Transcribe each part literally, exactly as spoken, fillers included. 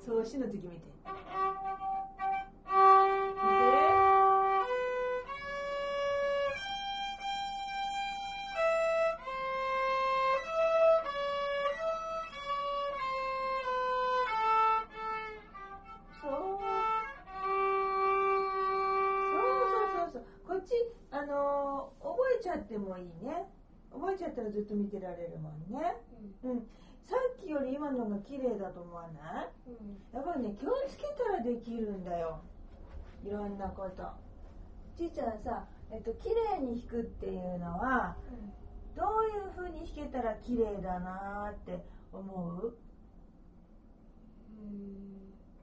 そうしの時見て。見て。そう。そうそうそうそう。こっちあのー、覚えちゃってもいいね。覚えちゃったらずっと見てられるもんね。うん。うん、さっきより今のが綺麗だと思わない？うん、やっぱりね、気をつけたらできるんだよ。いろんなこと。ちいちゃんさ、えっと綺麗に弾くっていうのは、うん、どういう風に弾けたら綺麗だなって思う？うん。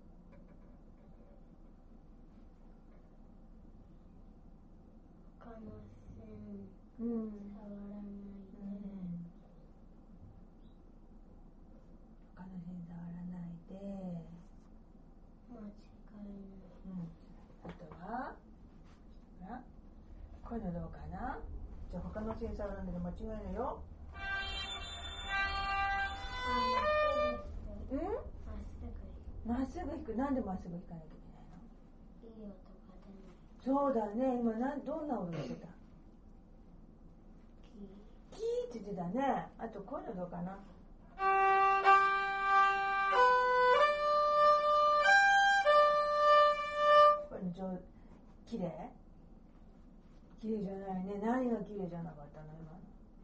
他の線、 うん、 触らないで。うん、 他の線触らないで。 間違いない。 うん。あとは？こういうのどうかな？じゃあ他の線触らないで間違いないよ。うん？まっすぐ弾く。なんでまっすぐ弾かなきゃいけないの？ いい音が出ない。 そうだね。今なんどんな音してた？キー。キーって言ってたね。あとこういうのどうかな？これ上綺麗？綺麗じゃないね。何が綺麗じゃなかったの今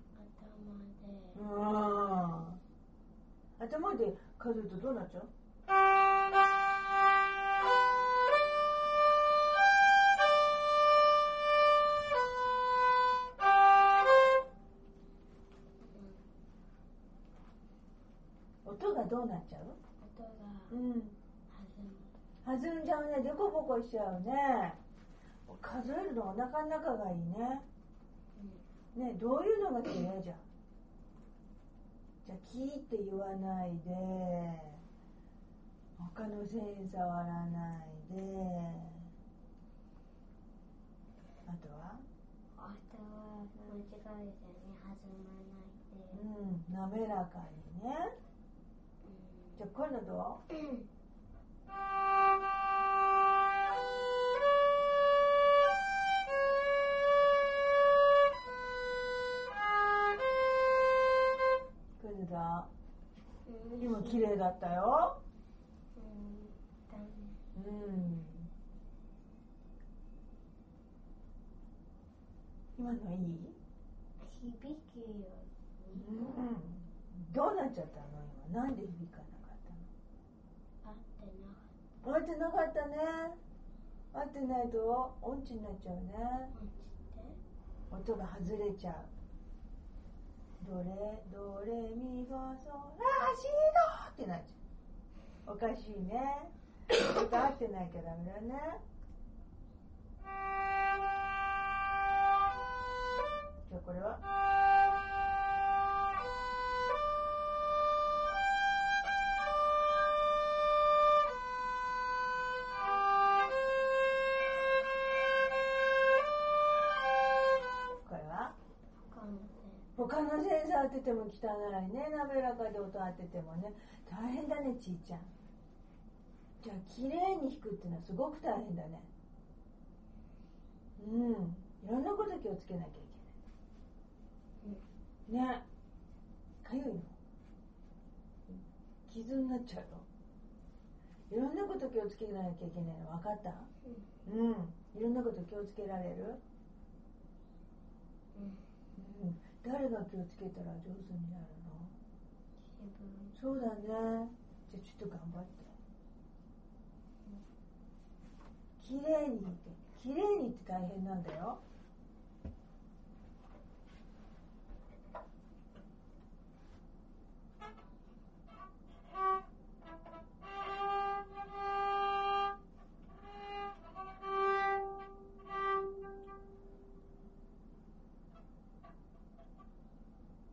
の？頭で。うん。頭で数えるとどうなっちゃう？音がどうなっちゃう？ 音が、 うん、弾む。弾んじゃうね。デコボコしちゃうね。数えるのがなかなかがいいね。うん、ね、どういうのが綺麗じゃん。じゃあキーって言わないで、他の線触らないで。あとは？ あとは間違えずに弾まないで。 うん、滑らかにね。うん、じゃあこういうのどう？うん、これだ。今綺麗だったよ。うん、だね。うん。今のいい？ 響きよ。 うん。どうなっちゃったの今？なんで響かなかったの？合ってなかった。合ってなかったね。合ってないと音痴になっちゃうね。音痴って？音が外れちゃう。ドレドレミファソラシドってなっちゃう。おかしいね。音合ってないからダメだね。じゃあこれは？これは？他の線触ってても汚いね。滑らかで音当ててもね。大変だね、ちいちゃん。じゃあ綺麗に弾くっていうのはすごく大変だね。うん。いろんなこと気をつけなきゃいけない。ね。かゆいの？傷になっちゃうの？いろんなこと気をつけなきゃいけないの分かった？うん。うん。いろんなこと気をつけられる？うん。うん。誰が気をつけたら上手になるの？そうだね。じゃあちょっと頑張って。綺麗に弾いて。綺麗にって大変なんだよ。